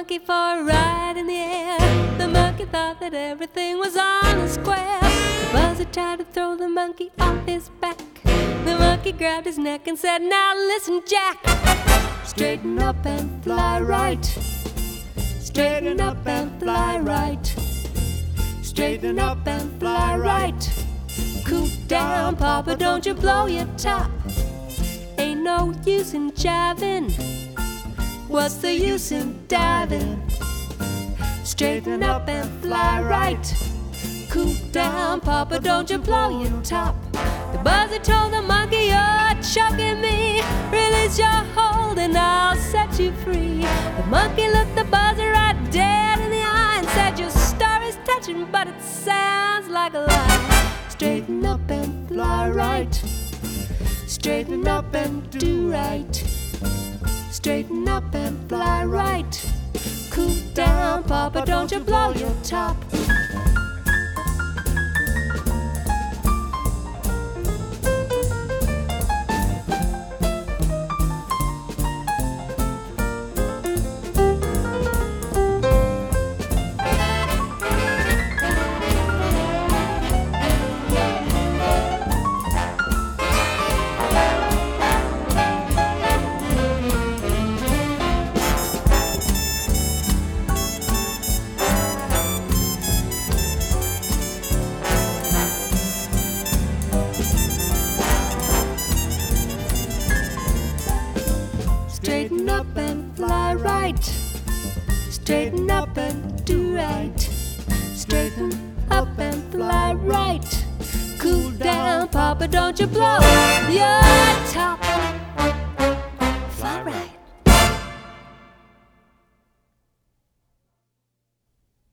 monkey for a ride in the air. The monkey thought that everything was on the square. The buzzer tried to throw the monkey off his back. The monkey grabbed his neck and said, "Now listen, Jack. Straighten up and fly right. Straighten up and fly right. Straighten up and fly right. Cool down, Papa, don't you blow your top. Ain't no use in jiving. What's the use in diving? Straighten up and fly right. Cool down, Papa, don't you blow your top." The buzzer told the monkey, "You're choking me. Release your hold and I'll set you free." The monkey looked the buzzer right dead in the eye and said, "Your story's touching, but it sounds like a lie. Straighten up and fly right. Straighten up and do right. Straighten up and fly right. Cool down, Papa, don't you blow your top." Straighten up and fly right. Straighten up and do right. Straighten up and fly right. Cool down, Papa, don't you blow your top. Fly right.